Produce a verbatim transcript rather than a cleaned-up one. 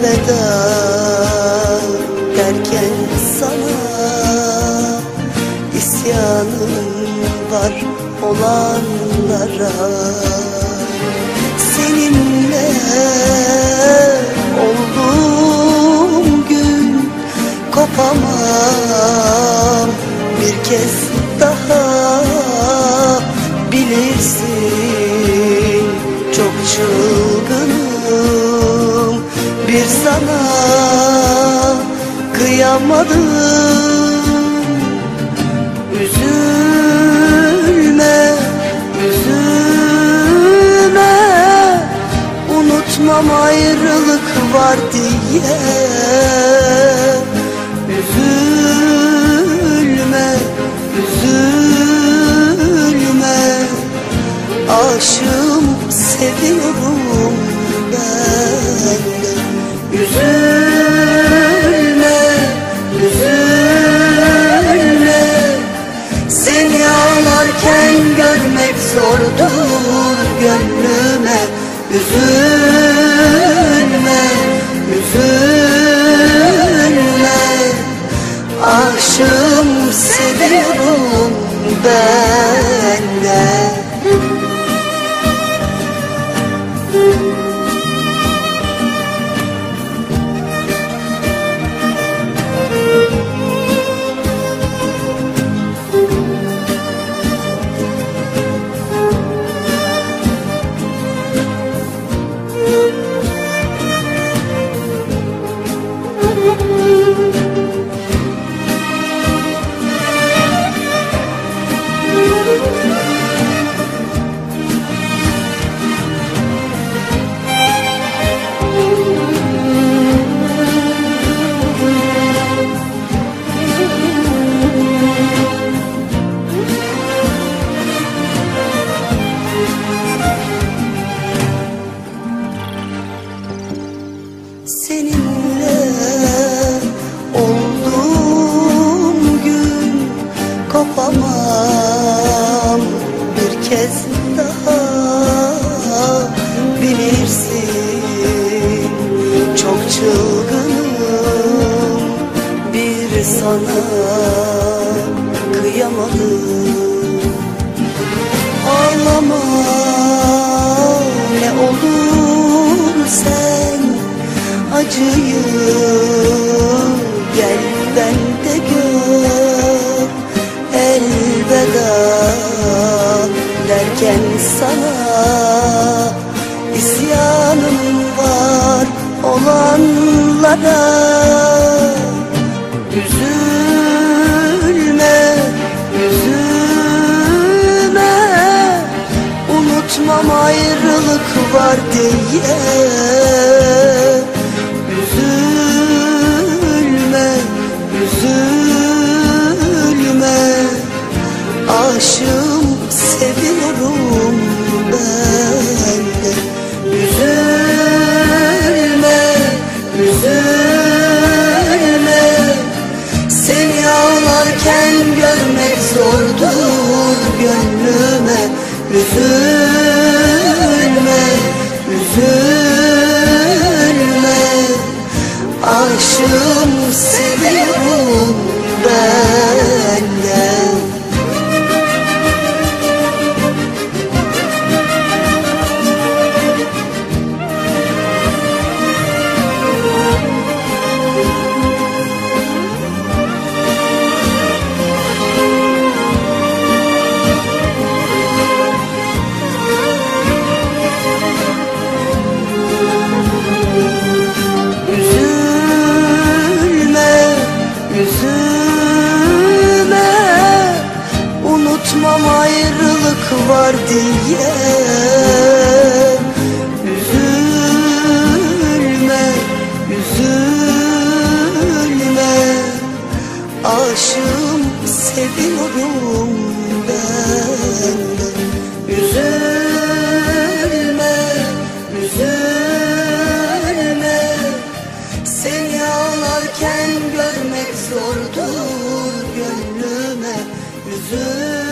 elveda derken sana isyanım var olanlara. Seninle olduğum gün kopamam bir kez daha, bilirsin çok çılgınım, bir sana kıyamadım. Üzülme, üzülme, unutmam ayrılık var diye. Üzülme, üzülme, aşığım, seviyorum ben de. Üzülme, üzülme, seni ağlarken görmek zordur gönlüme. Üzülme, üzülme, aşığım, seviyorum ben de. Seninle olduğum gün kopamam bir kez daha, bilirsin çok çılgınım, bir sana kıyamadım. Ağlama ne olur sen, acıyı gel bende gör. Elveda derken sana isyanım var olanlara. Üzülme, üzülme, unutmam ayrılık var diye. Üzülme, üzülme, aşığım, seviyorum ben de. Üzülme, üzülme, seni ağlarken görmek zordur gönlüme. Üzülme, üzülme, aşığım, seviyorum ben de. Üzülme, unutmam ayrılık var diye. Üzülme, üzülme, aşığım, seviyorum ben de. Üzülme, üzülme, seni ağlarken görmek zordur gönlüme. Üzülme.